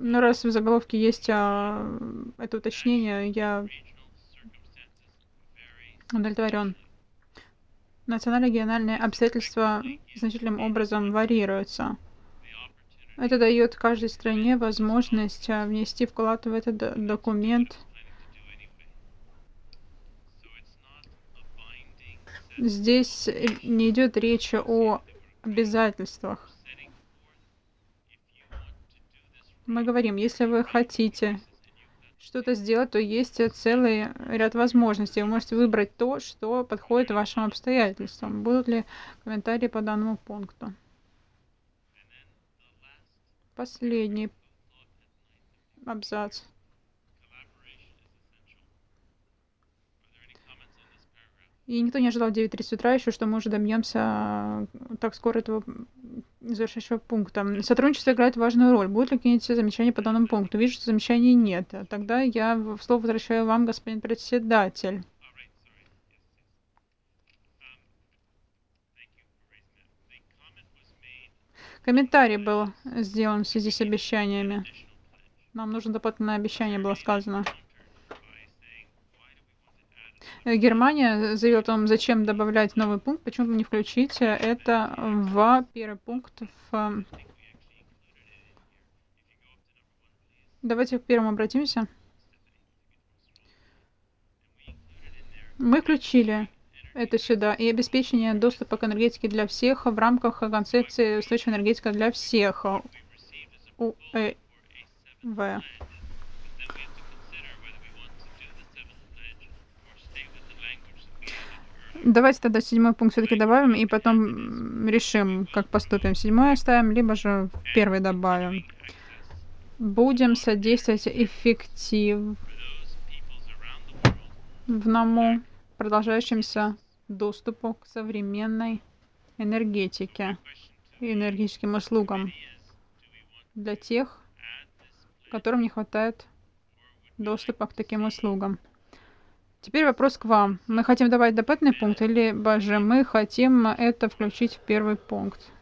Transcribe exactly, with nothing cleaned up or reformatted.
Ну, раз в заголовке есть а, это уточнение, я удовлетворен. Национально-региональные обстоятельства значительным образом варьируются. Это дает каждой стране возможность а, внести вклад в этот д- документ. Здесь э, не идет речь о обязательствах. Мы говорим, если вы хотите что-то сделать, то есть э, целый ряд возможностей. Вы можете выбрать то, что подходит вашим обстоятельствам. Будут ли комментарии по данному пункту? Последний абзац. И никто не ожидал в девять тридцать утра еще, что мы уже добьемся а, так скоро этого м, завершающего пункта. Сотрудничество играет важную роль. Будут ли какие-нибудь замечания по данному пункту? Вижу, что замечаний нет. Тогда я в- слово возвращаю вам, господин председатель. Комментарий был сделан в связи с обещаниями. Нам нужно дополнительное обещание, было сказано. Э, Германия заявила о том, зачем добавлять новый пункт, почему бы не включить э, это в первый пункт. В... э, Давайте к первому обратимся. Мы включили это сюда. И обеспечение доступа к энергетике для всех в рамках концепции устойчивая энергетика для всех. УЭВ. Давайте тогда седьмой пункт все-таки добавим и потом решим, как поступим. Седьмой оставим, либо же в первый добавим. Будем содействовать эффективному продолжающемуся доступу к современной энергетике и энергетическим услугам для тех, которым не хватает доступа к таким услугам. Теперь вопрос к вам. Мы хотим добавить дополнительный пункт, или же мы хотим это включить в первый пункт?